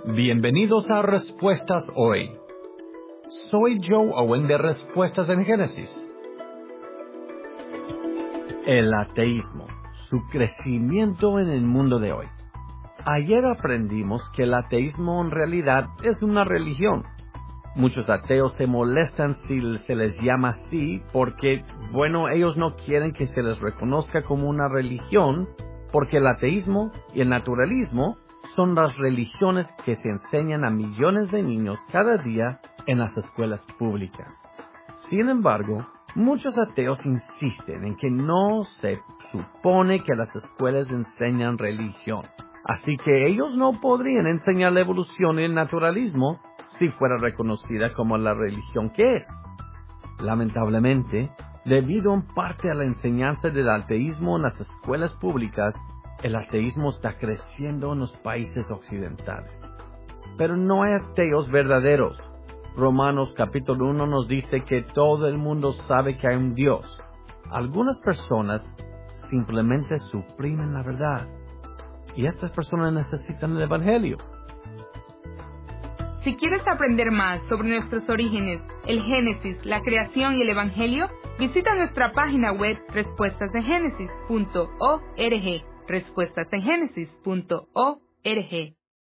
Bienvenidos a Respuestas Hoy. Soy Joe Owen de Respuestas en Génesis. El ateísmo, su crecimiento en el mundo de hoy. Ayer aprendimos que el ateísmo en realidad es una religión. Muchos ateos se molestan si se les llama así porque, ellos no quieren que se les reconozca como una religión, porque el ateísmo y el naturalismo son las religiones que se enseñan a millones de niños cada día en las escuelas públicas. Sin embargo, muchos ateos insisten en que no se supone que las escuelas enseñan religión. Así que ellos no podrían enseñar la evolución y el naturalismo si fuera reconocida como la religión que es. Lamentablemente, debido en parte a la enseñanza del ateísmo en las escuelas públicas, el ateísmo está creciendo en los países occidentales. Pero no hay ateos verdaderos. Romanos capítulo 1 nos dice que todo el mundo sabe que hay un Dios. Algunas personas simplemente suprimen la verdad. Y estas personas necesitan el Evangelio. Si quieres aprender más sobre nuestros orígenes, el Génesis, la creación y el Evangelio, visita nuestra página web respuestasengenesis.org. respuestasengenesis.org